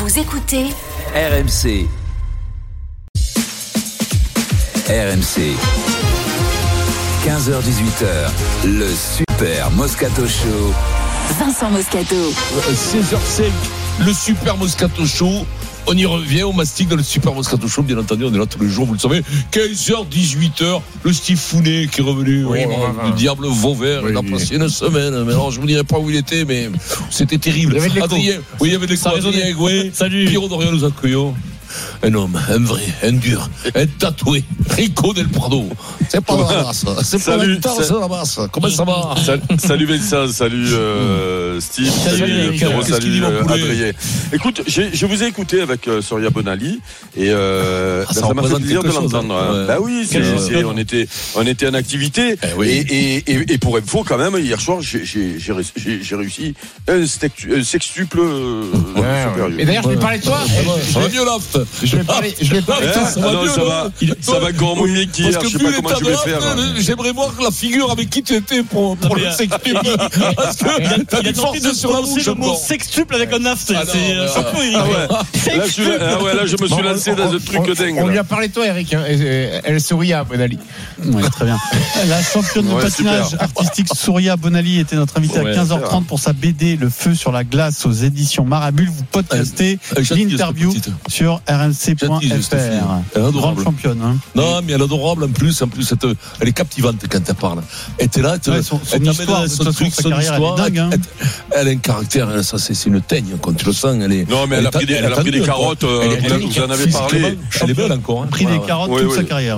Vous écoutez RMC. RMC. 15h-18h, le Super Moscato Show. Vincent Moscato. 16h05, le Super Moscato Show. On y revient, on mastique dans le Super Moscato Show, bien entendu, on est là tous les jours, vous le savez. 15h, 18h, le Steve Founet qui est revenu, le diable Vauvert, il a passé une semaine. Mais alors, je vous dirai pas où il était, mais c'était terrible. Adrien, il y avait des Adrien, oui. Salut. Pierrot Dorian nous accueillons. Un homme, un vrai, un dur, un tatoué, Rico Del Prado. C'est pas la masse, c'est pas la masse. Comment ça va? Salut Vincent, salut Steve, salut Pierrot, salut Adrien. Écoute, je vous ai écouté avec Soria Bonali et ça m'a fait plaisir de l'entendre. Ouais. Bah oui, on était en activité et pour info quand même, hier soir j'ai réussi un sextuple supérieur. Et d'ailleurs je vais parler de toi. Ça va mieux Loft. Je vais parler de toi. Ça va encore mieux qu'hier. Je sais pas comment tu vais faire. J'aimerais voir la figure avec qui tu étais pour le sextuple. Parce que t'as des forces sur la bouche. Le mot sextuple avec un naft. C'est chapeau, Eric. Là, je me suis lancé dans un truc dingue. On lui a parlé de toi, Eric. Elle Souria Bonali. Oui, très bien. La championne de patinage artistique Souria Bonali était notre invitée à 15h30 pour sa BD Le Feu sur la glace aux éditions Marabule. Vous podcastez l'interview sur rmc.fr. Grande championne. Hein. Non, mais elle est adorable en plus elle est captivante quand elle parle. Elle était là, son histoire, son carrière, elle est dingue. Hein. Elle a un caractère, ça c'est une teigne quand tu le sens. Non, mais elle a pris des carottes. Vous en avez parlé. Elle est belle encore. Pris des carottes toute sa carrière.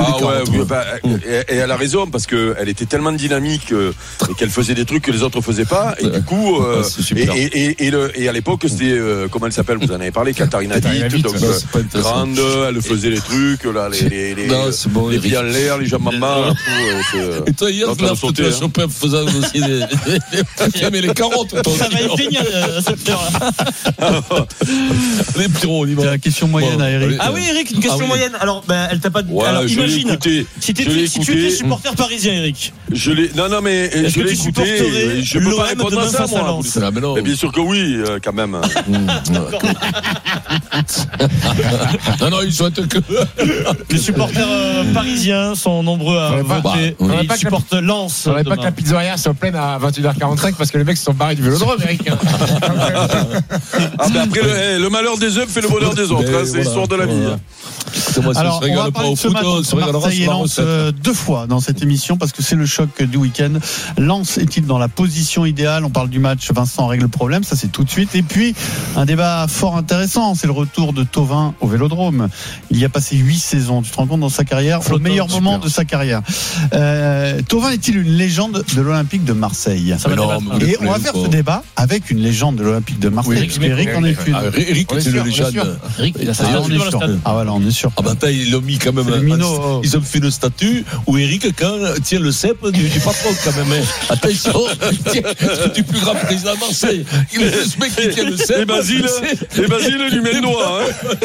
Et elle a raison parce que elle était tellement dynamique et qu'elle faisait des trucs que les autres faisaient pas. Et du coup, et à l'époque c'était comment elle s'appelle? Vous en avez parlé, Katharina Witt. Donc grande, elle faisait les trucs là, les pieds en l'air, les jambes en main. Et toi hier, tu as chopé en faisant aussi mais les carottes. Ça va être génial cette heure-là. Les Pierrot, c'est la question moyenne à Eric. Ah oui, Eric, une question moyenne. Alors, elle t'a pas. Alors, imagine. Si tu étais supporter parisien, Eric. Non, mais je l'ai écouté. Je peux pas répondre à ça, moi. Mais bien sûr que oui, quand même. Non, ils souhaitent que. Les supporters parisiens sont nombreux à voter. Ils supportent Lens. Il faudrait pas que la pizzeria soit pleine à 21h45 parce que les mecs se sont barrés du Vélodrome, Eric. Mais après, le malheur des uns fait le bonheur des autres. C'est l'histoire de la vie. Alors, on va parler de ce match entre Marseille et Lens deux fois dans cette émission parce que c'est le choc du week-end. Lens est-il dans la position idéale? On parle du match, Vincent règle le problème, ça c'est tout de suite. Et puis, un débat fort intéressant, c'est le retour de Thauvin au Vélodrome. Il y a passé 8 saisons, tu te rends compte, dans sa carrière, au meilleur moment de sa carrière. Thauvin est-il une légende de l'Olympique de Marseille? Et on va faire ce débat avec une légende de l'Olympique de Marseille. Eric en est une. Eric, c'est une légende. Eric, on est sûr. Ah voilà, on est sûr. Ah ben ils l'ont mis quand même. Ils ont fait une statue où Eric tient le cep du patron quand même. Attention, du plus grand président de Marseille. Ce mec qui tient le cep. Et Basile lui met le doigt.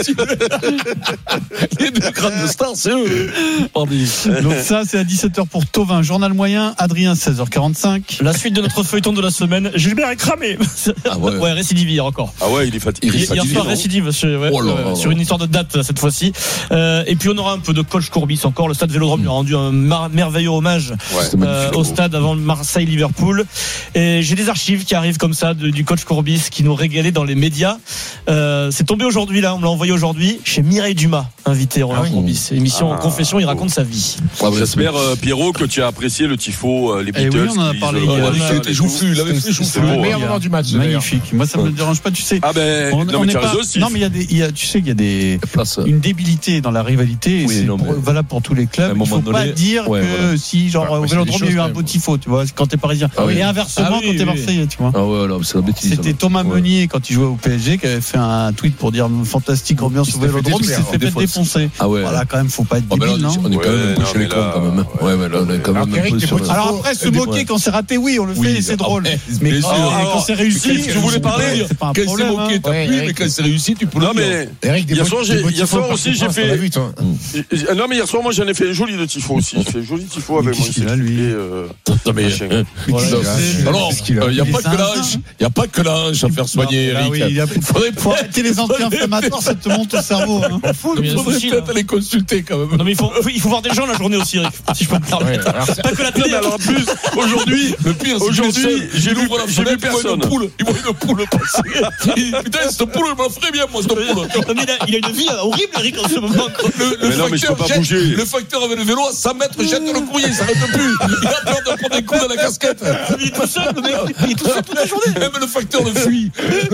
Les deux grandes stars, c'est eux. Donc ça, c'est à 17h pour Thauvin. Journal moyen, Adrien, 16h45. La suite de notre feuilleton de la semaine. Gilbert est cramé. Ouais, récidive hier encore. Ah ouais, il est fatigué. Hier soir, récidive sur une histoire de date cette fois-ci. Et puis on aura un peu de coach Courbis encore. Le stade Vélodrome lui a rendu un merveilleux hommage au stade avant Marseille-Liverpool. Et j'ai des archives qui arrivent comme ça du coach Courbis qui nous régalait dans les médias. C'est tombé aujourd'hui là, on me l'a envoyé aujourd'hui chez Mireille Dumas, invité Roland Courbis. Émission en confession, il raconte sa vie. J'espère Pierrot que tu as apprécié le tifo, les Beatles. Oui, on en a parlé. Il avait fait c'est le meilleur moment du match. Magnifique. Moi, ça me dérange pas, tu sais. Ah ben, non mais tu as raison aussi. Non mais tu sais qu'il y a des une débilité dans la rivalité. C'est valable pour tous les clubs. Il faut pas dire que si genre au Vélodrome il y a eu un beau tifo, tu vois, quand t'es parisien. Et inversement quand t'es Marseillais, tu vois. Ah ouais, là, c'est la bêtise. C'était Thomas Meunier quand il jouait au PSG qui avait fait un tweet pour dire fantastique ambiance au Vélodrome, il s'est fait défoncer. Voilà, quand même, faut pas être débile, non? On est quand même un peu chez les cons quand même. Ouais, mais là on est quand même un peu sur. Alors après se moquer quand c'est raté, oui, on le fait, c'est drôle. Mais quand c'est réussi, je voulais parler. Quand c'est moqué, t'as pu, mais quand c'est réussi, tu peux le dire. Non mais hier soir aussi j'ai fait. Non mais hier soir moi j'en ai fait un joli de tifo aussi. J'ai fait un joli tifo avec moi. Alors, il n'y a pas que l'âge à faire soigner, Eric. faut arrêter les anti-inflammatoires, ça te monte au cerveau. Il faudrait peut-être aller consulter quand même. Non, mais il faut voir des gens la journée aussi, Eric, si je peux me permettre. Pas que la télé. Alors en plus, aujourd'hui, le pire, j'ai vu personne. Il voit une poule passer. Putain, cette poule, elle me ferait bien, moi, cette poule. Non, mais il a une vie horrible, Eric, en ce moment. Le facteur avec le vélo à 100 mètres jette le courrier, il s'arrête plus. Il a peur de prendre des coups dans la casquette. Il est tout seul, le mec. Il est tout seul toute la journée. Même le facteur le fuit.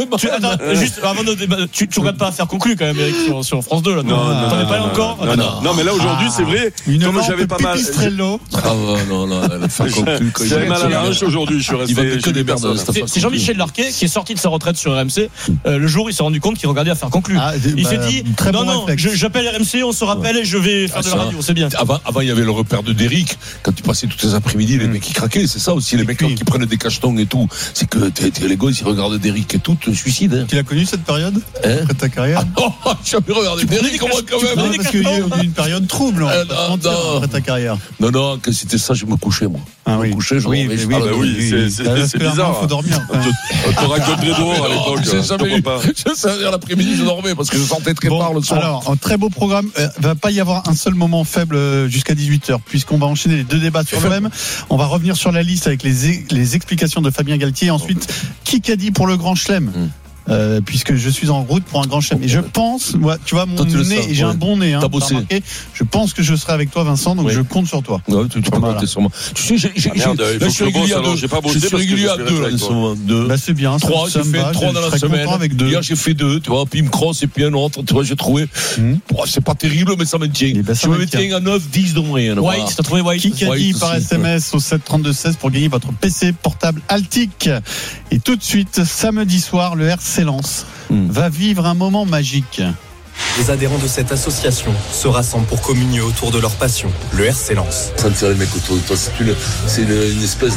Juste avant de débattre, tu regardes pas à faire conclu quand même, Eric, sur France 2. Là, t'en es pas là encore. Non, mais là aujourd'hui, c'est vrai. Comme j'avais pas mal. Ah non, la fin conclue. J'avais mal à la hanche aujourd'hui. Je suis resté que des personnes. C'est Jean-Michel Larquet qui est sorti de sa retraite sur RMC. Le jour, il s'est rendu compte qu'il regardait à faire conclu. Il s'est dit non, j'appelle RMC, on se rappelle et je vais faire de la radio. C'est bien. Avant, il y avait le repère de Derrick. Quand tu passais tous les après-midi, les mecs qui craquaient. C'est ça aussi, les mecs qui prennent des cachetons et tout. C'est que les gosses, ils regardent Derrick et tout, te suicident. Tu l'as connu cette période après ta carrière? J'ai jamais regardé Derrick, moi quand même. Parce qu'il y a eu une période trouble après ta carrière. Non, que c'était ça, je me couchais moi. Je me couchais, je oui, c'est bizarre. Il faut dormir. On te raconterait dehors à l'époque. Je savais l'après-midi, je dormais parce que je sortais très tard le soir. Alors, un très beau programme. Va pas y avoir un seul moment faible jusqu'à 18h, puisqu'on va enchaîner les deux débats sur le même. On va revenir sur la liste avec les explications de Fabien Galtier. Ensuite, qui qu'a dit pour le Grand Chelem? Puisque je suis en route pour un grand chelem. Et je pense, tu vois, mon nez, j'ai un bon nez. T'as bossé. Je pense que je serai avec toi, Vincent, donc je compte sur toi. Ouais, tu peux compter sur moi. Tu sais, je suis régulier à 2. Je suis régulier à 2 en ce moment. Bah, c'est bien. 3, j'ai fait 3 dans la semaine. Hier, j'ai fait 2, tu vois, puis il me crosse et puis un autre, tu vois, j'ai trouvé. C'est pas terrible, mais ça maintient. Je me maintiens à 9, 10 de moyenne. White, t'as trouvé White? Qui a dit par SMS au 732-16 pour gagner votre PC portable Altic? Et tout de suite, samedi soir, le RC Lens va vivre un moment magique. Les adhérents de cette association se rassemblent pour communier autour de leur passion, le RC Lens. Sentir les mecs autour de toi, c'est une espèce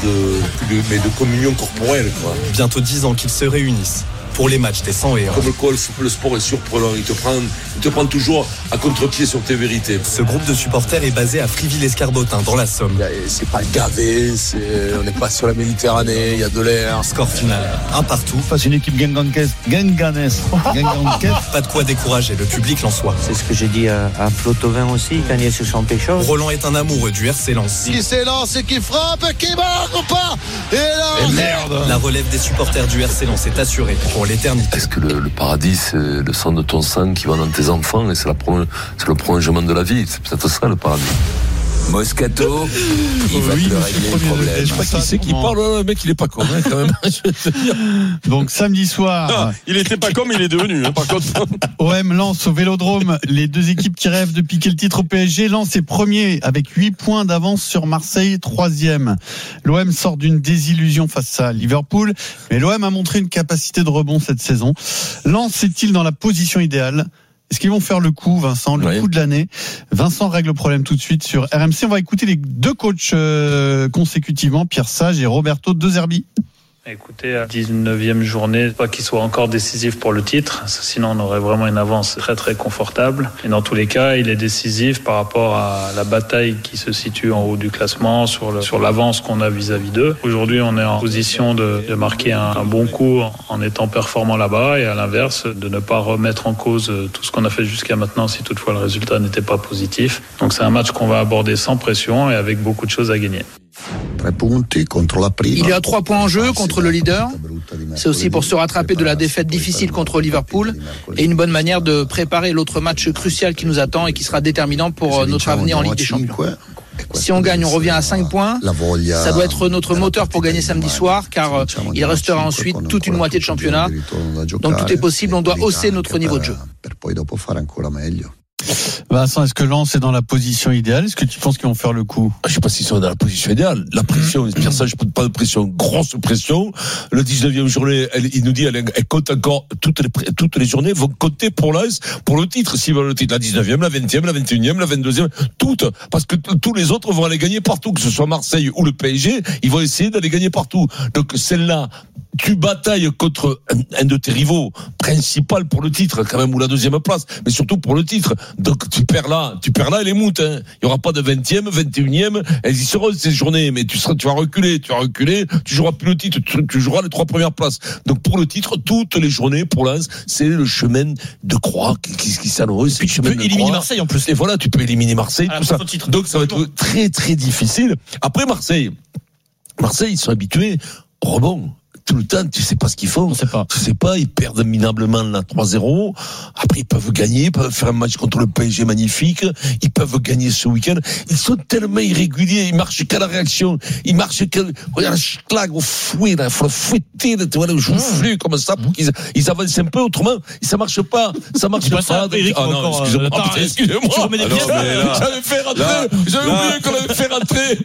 de communion corporelle, quoi. Bientôt 10 ans qu'ils se réunissent pour les matchs des 101. Comme le sport est surprenant, il te prend toujours à contre-pied sur tes vérités. Ce groupe de supporters est basé à Friville-Escarbotin, dans la Somme. C'est pas gavé, on n'est pas sur la Méditerranée, il y a de l'air. Score final, un partout. C'est une équipe Genganès. Pas de quoi décourager le public lensois. C'est ce que j'ai dit à Flotovin aussi, quand il se sent quelque chose. Roland est un amoureux du RC Lens. Qui s'élance et qui frappe, qui marque ou pas? Et là, merde. La relève des supporters du RC Lens est assurée pour l'éternité. Est-ce que le paradis, c'est le sang de ton sang qui va dans tes enfants et c'est le prolongement de la vie? C'est peut-être ça le paradis. Moscato, il va te le régler le problème. Je sais pas qui c'est qui parle, le mec il est pas con quand même. Donc samedi soir, il était pas comme il est devenu par contre. OM Lens au Vélodrome, les deux équipes qui rêvent de piquer le titre au PSG. Lens est premier avec 8 points d'avance sur Marseille, 3e. L'OM sort d'une désillusion face à Liverpool, mais l'OM a montré une capacité de rebond cette saison. Lens est-il dans la position idéale? Est-ce qu'ils vont faire le coup, Vincent, le coup de l'année? Vincent règle le problème tout de suite sur RMC. On va écouter les deux coachs consécutivement, Pierre Sage et Roberto De Zerbi. Écoutez, 19e journée, pas qu'il soit encore décisif pour le titre, sinon on aurait vraiment une avance très très confortable. Et dans tous les cas, il est décisif par rapport à la bataille qui se situe en haut du classement, sur l'avance qu'on a vis-à-vis d'eux. Aujourd'hui, on est en position de marquer un bon coup en étant performant là-bas et à l'inverse, de ne pas remettre en cause tout ce qu'on a fait jusqu'à maintenant si toutefois le résultat n'était pas positif. Donc c'est un match qu'on va aborder sans pression et avec beaucoup de choses à gagner. Il y a 3 points en jeu contre le leader. C'est aussi pour se rattraper de la défaite difficile contre Liverpool et une bonne manière de préparer l'autre match crucial qui nous attend et qui sera déterminant pour notre avenir en Ligue des Champions. Si on gagne, on revient à 5 points. Ça doit être notre moteur pour gagner samedi soir, car il restera ensuite toute une moitié de championnat. Donc tout est possible, on doit hausser notre niveau de jeu. Vincent, est-ce que Lens est dans la position idéale? Est-ce que tu penses qu'ils vont faire le coup? Je sais pas s'ils sont dans la position idéale. La pression, Pierre Sage, pas de pression, grosse pression. Le 19e journée, il nous dit, elle compte encore, toutes les journées vont compter pour Lens, pour le titre. S'ils veulent le titre, la 19e, la 20e, la 21e, la 22e, toutes. Parce que tous les autres vont aller gagner partout, que ce soit Marseille ou le PSG, ils vont essayer d'aller gagner partout. Donc, celle-là, tu batailles contre un de tes rivaux principal pour le titre, quand même, ou la 2e place, mais surtout pour le titre. Donc, tu perds là, elle est moute, hein. Il y aura pas de 20e, 21e, elles y seront ces journées, mais tu vas reculer, tu joueras plus le titre, tu joueras les 3 premières places. Donc pour le titre, toutes les journées pour Lens, c'est le chemin de croix qui s'annonce. Tu peux éliminer Marseille en plus. Et voilà, tu peux éliminer Marseille, tout ça. Donc ça va être très très difficile. Après Marseille, ils sont habitués au rebond. Tout le temps, tu sais pas ce qu'ils font. Tu sais pas, ils perdent minablement là 3-0. Après, ils peuvent gagner, ils peuvent faire un match contre le PSG magnifique. Ils peuvent gagner ce week-end. Ils sont tellement irréguliers, ils marchent qu'à la réaction. Ils marchent regarde, schlag au fouet, là. Faut le fouetter, tu vois, le joufflu comme ça pour qu'ils avancent un peu. Autrement, ça marche pas. Ça marche pas. Eric, non, excusez-moi. J'avais fait rentrer. J'avais oublié qu'on avait fait rentrer.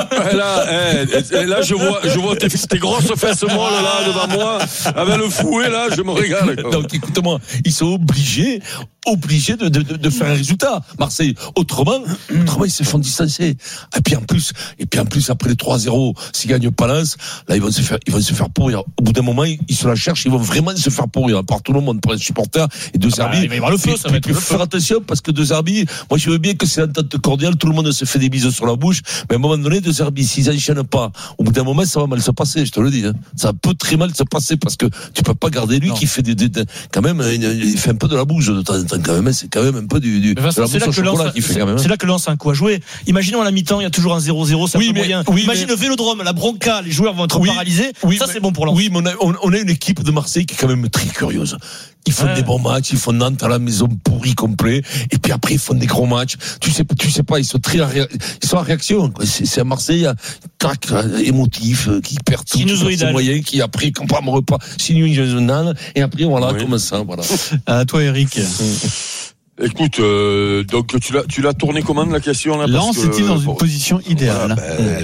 Là, je vois tes grosses fesses molles là devant moi avec le fouet là, je me régale. Donc écoute-moi, ils sont obligés de faire un résultat. Marseille, autrement ils se font distancer. Et puis en plus après les 3-0, s'ils gagnent pas Lens, là ils vont se faire pourrir. Au bout d'un moment, ils se la cherchent, ils vont vraiment se faire pourrir par tout le monde, par les supporters et De Zerbi. Il va y avoir le feu, ça va être le feu. Faire attention parce que De Zerbi, moi je veux bien que c'est l'entente cordiale, tout le monde se fait des bisous sur la bouche, mais à un moment donné, De Zerbi, s'ils enchaînent pas, au bout d'un moment, ça va mal se passer, je te le dis. Hein. Ça peut très mal se passer parce que tu peux pas garder lui qui fait quand même, il fait un peu de la bouche de temps en temps quand même. C'est quand même un peu de la bouche au chocolat qui fait quand même. C'est là que Lens a un coup à jouer. Imaginons à la mi-temps, il y a toujours un 0-0, ça peut moyen. Imagine le Vélodrome, la bronca, les joueurs vont être paralysés. Ça c'est bon pour Lens. Oui, mais on a une équipe de Marseille qui est quand même très curieuse. Ils font des bons matchs, ils font Nantes à la maison pourri complet, et puis après ils font des gros matchs. Tu sais pas, ils sont en réaction. C'est à Marseille, tac, émotif, qui perd tous ses moyens, qui après comprend un repas, sinusoidal, et après voilà, comme ça, voilà. À toi, Eric. Écoute, donc tu l'as tourné comment la question là? Lens est-il dans une position idéale?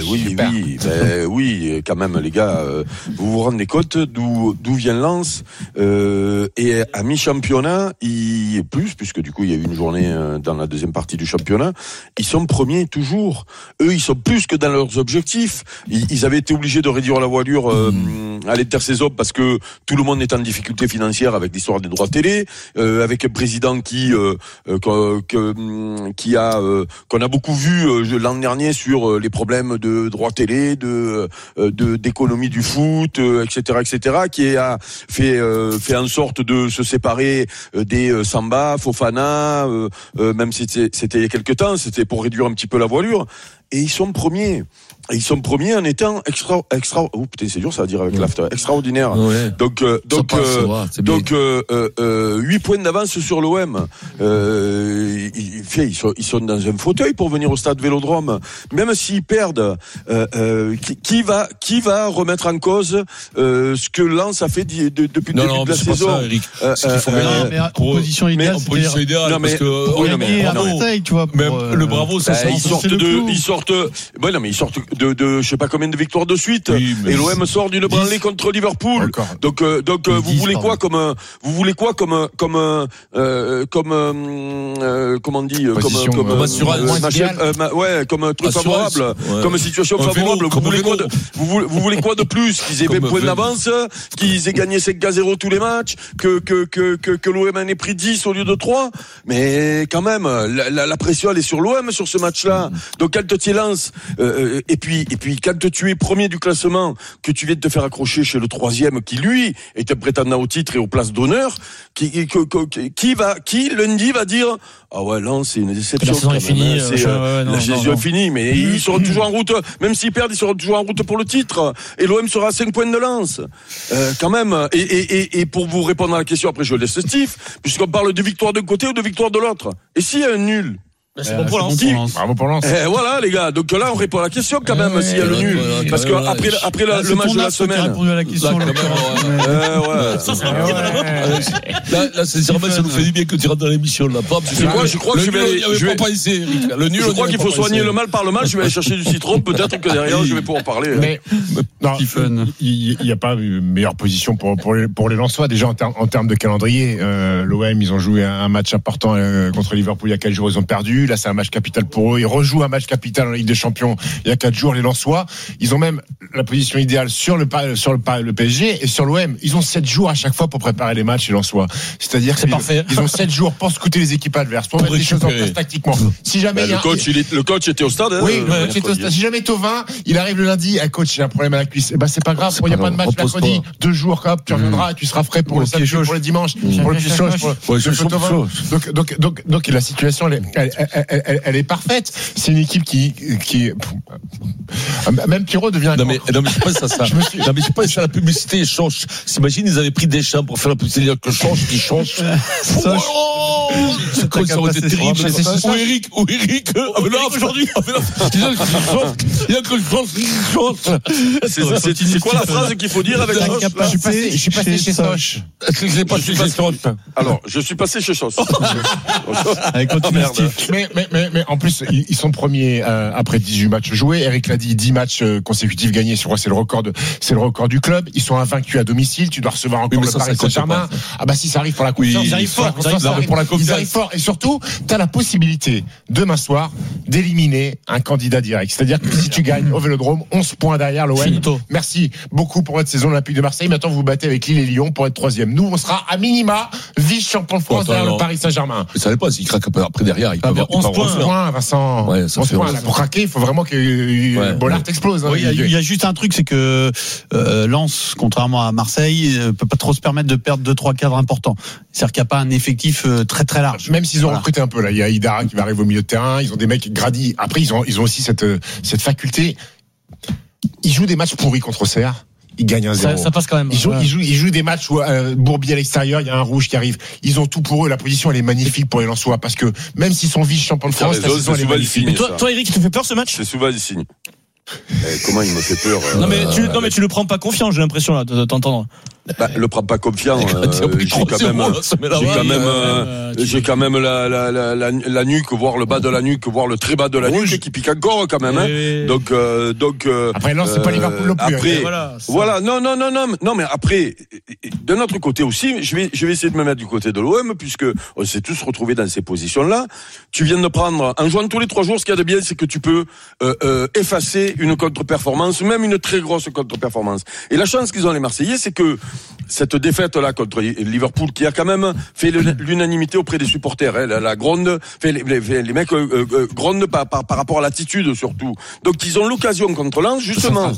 Oui, quand même les gars, vous vous rendez compte d'où vient Lens, et à mi-championnat, puisque du coup il y a eu une journée dans la deuxième partie du championnat, ils sont premiers toujours. Eux, ils sont plus que dans leurs objectifs. Ils avaient été obligés de réduire la voilure à l'intersaison parce que tout le monde est en difficulté financière avec l'histoire des droits télé, avec un président qu'on a beaucoup vu l'an dernier sur les problèmes de droits télé, d'économie du foot, etc., qui a fait en sorte de se séparer des Samba, Fofana, même si c'était il y a quelque temps, c'était pour réduire un petit peu la voilure. Et ils sont premiers. Et ils sont premiers en étant oh putain, c'est dur ça à dire avec l'after, extraordinaire. Ouais. Donc 8 points d'avance sur l'OM. Ils sont dans un fauteuil pour venir au stade Vélodrome. Même s'ils perdent, qui va remettre en cause ce que Lens a fait depuis le début de la saison? Pas ça, Eric. Ce qu'il faut gagner en position idéale, parce que pour gagner à Marseille, tu vois. Le bravo, c'est ça. Ils sortent de je sais pas combien de victoires de suite, et l'OM sort d'une branlée contre Liverpool. Donc vous voulez quoi comme comment on dit, comme truc favorable, comme situation favorable. Vous voulez quoi de plus? Qu'ils aient 20 points d'avance, qu'ils aient gagné 5-0 tous les matchs, que l'OM en ait pris 10 au lieu de 3. Mais quand même, la pression elle est sur l'OM sur ce match-là. Donc quand tu lances, et puis quand tu es premier du classement, que tu viens de te faire accrocher chez le 3e qui lui est un prétendant au titre et aux places d'honneur, qui lundi va dire ah ouais, Lens c'est une déception. La saison est finie. La saison est finie, mais ils seront toujours en route. Même s'ils perdent, ils seront toujours en route pour le titre. Et l'OM sera à 5 points de Lens. Quand même. Et pour vous répondre à la question, après je laisse Steve, puisqu'on parle de victoire d'un côté ou de victoire de l'autre. Et s'il y a un nul? C'est bon pour Lens. Bravo pour Lens. Voilà les gars. Donc là on répond à la question quand même s'il y a le nul. Parce que après le match de la semaine. Répondu à la question. Là sincèrement ça nous fait du bien que tu rentres dans l'émission là. Je crois que je vais pas essayer Eric. Le nul. Je crois qu'il faut soigner le mal par le mal. Je vais aller chercher du citron. Peut-être que derrière je vais pouvoir parler. Mais il n'y a pas une meilleure position pour les Lensois déjà en termes de calendrier. L'OM ils ont joué un match important contre Liverpool il y a 4 jours, ils ont perdu. là c'est un match capital pour eux. Ils rejouent un match capital en Ligue des Champions il y a 4 jours, les Lensois. Ils ont même la position idéale sur le PSG et sur l'OM. Ils ont 7 jours à chaque fois pour préparer les matchs, les Lensois. C'est-à-dire qu'ils ont 7 jours pour scouter les équipes adverses, pour mettre des choses en place tactiquement. Si jamais le coach était au stade. Oui, le coach était au stade. Si jamais Thauvin, il arrive le lundi, coach, j'ai un problème à la cuisse. C'est pas grave. Il n'y a pas de match mercredi. 2 jours, tu reviendras, tu seras frais pour le samedi, pour le dimanche, pour le donc la situation elle est parfaite. C'est une équipe qui même Pierrot devient. Non mais je pense à ça. Je pense à la publicité change. S'imagine ils avaient pris Deschamps pour faire la publicité que change. C'est quoi ça aurait été terrible. Ou Eric aujourd'hui. Il y a que le change. C'est quoi la phrase qu'il faut dire avec je suis passé chez Soch. Alors, je suis passé chez Soch. Avec mais en plus, ils sont premiers après 18 matchs joués. Eric l'a dit, 10 matchs consécutifs gagnés. C'est le record du club. Ils sont invaincus à domicile. Tu dois recevoir encore le Paris Saint-Germain. Ah bah si, ça arrive pour la confiance. Ils arrivent fort. Ils arrivent fort. Et surtout, tu as la possibilité demain soir d'éliminer un candidat direct. C'est-à-dire que si tu gagnes au Vélodrome, 11 points derrière l'OM. Merci beaucoup pour votre saison olympique de Marseille. Maintenant, vous vous battez avec Lille et Lyon pour être 3e. Nous, on sera à minima vice-champion de France derrière le Paris Saint-Germain. Vous savez pas, s'il craque après derrière, il peut avoir 11 points, Vincent. Ouais, 11 points. Pour craquer, il faut vraiment que Bollard explose. Oui, il y a juste un truc, c'est que Lens, contrairement à Marseille, peut pas trop se permettre de perdre 2-3 cadres importants. C'est-à-dire qu'il n'y a pas un effectif très très large. Même s'ils ont recruté un peu là, il y a Idara qui va arriver au milieu de terrain. Ils ont des mecs gradis. Après, ils ont aussi cette faculté. Ils jouent des matchs pourris contre Auxerre. Ils gagnent 1-0. Ça passe quand même. Ils jouent des matchs où Bourbier à l'extérieur, il y a un rouge qui arrive. Ils ont tout pour eux. La position, elle est magnifique pour les Lensois parce que même s'ils sont vice-champions de France, la saison, elle est magnifique. Mais toi, Eric, il te fait peur ce match? C'est souvent le signe. Comment il me fait peur? Non mais tu le prends pas confiant, j'ai l'impression là de t'entendre. Le prends pas confiant. J'ai quand même la nuque, voire le bas de la nuque, voire le très bas de la nuque qui pique encore quand même. Donc après non, c'est pas Liverpool non plus. Après voilà, non mais après de notre côté aussi, je vais essayer de me mettre du côté de l'OM puisque on s'est tous retrouvés dans ces positions-là. Tu viens de prendre en jouant tous les 3 jours, ce qu'il y a de bien, c'est que tu peux effacer une contre-performance, même une très grosse contre-performance. Et la chance qu'ils ont les Marseillais, c'est que cette défaite-là contre Liverpool, qui a quand même fait l'unanimité auprès des supporters, la gronde, les mecs grondent par rapport à l'attitude surtout. Donc ils ont l'occasion contre Lens justement,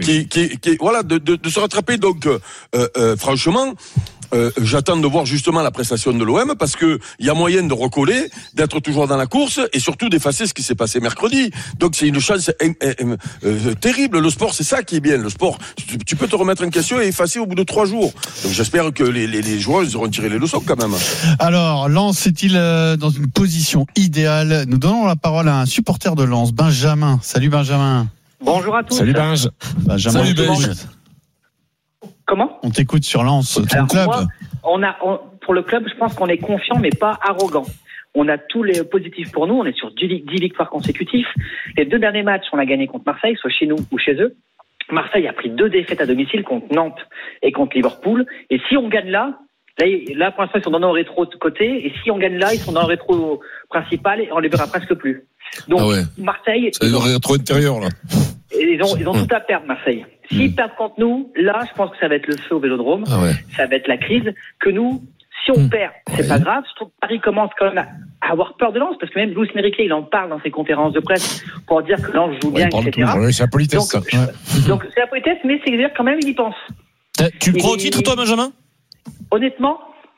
de se rattraper. Donc franchement. J'attends de voir justement la prestation de l'OM parce que il y a moyen de recoller, d'être toujours dans la course et surtout d'effacer ce qui s'est passé mercredi. Donc c'est une chance terrible. Le sport, c'est ça qui est bien. Le sport, tu peux te remettre en question et effacer au bout de 3 jours. Donc j'espère que les joueurs ils auront tiré les leçons quand même. Alors Lens est-il dans une position idéale? Nous donnons la parole à un supporter de Lens, Benjamin. Salut Benjamin. Bonjour à tous. Salut Benjamin. Salut Benjamin. Comment? On t'écoute sur Lens, ton club. Pour le club, je pense qu'on est confiant, mais pas arrogant. On a tous les positifs pour nous. On est sur 10 victoires consécutives. Les 2 derniers matchs, on a gagné contre Marseille, soit chez nous ou chez eux. Marseille a pris 2 défaites à domicile contre Nantes et contre Liverpool. Et si on gagne là, pour l'instant, ils sont dans nos rétro de côté. Et si on gagne là, ils sont dans le rétro principal et on les verra presque plus. Donc, Marseille. C'est le rétro intérieur, là. Ils ont tout à perdre, Marseille. S'ils perdent contre nous, là, je pense que ça va être le feu au Vélodrome. Ça va être la crise. Que nous, si on perd, c'est pas grave. Je trouve que Paris commence quand même à avoir peur de Lens, parce que même Luis Enrique, il en parle dans ses conférences de presse pour dire que Lens joue bien, etc. C'est la politesse, ça. Donc, c'est la politesse, mais c'est dire quand même, il y pense. Tu le crois au titre, toi, Benjamin? Honnêtement,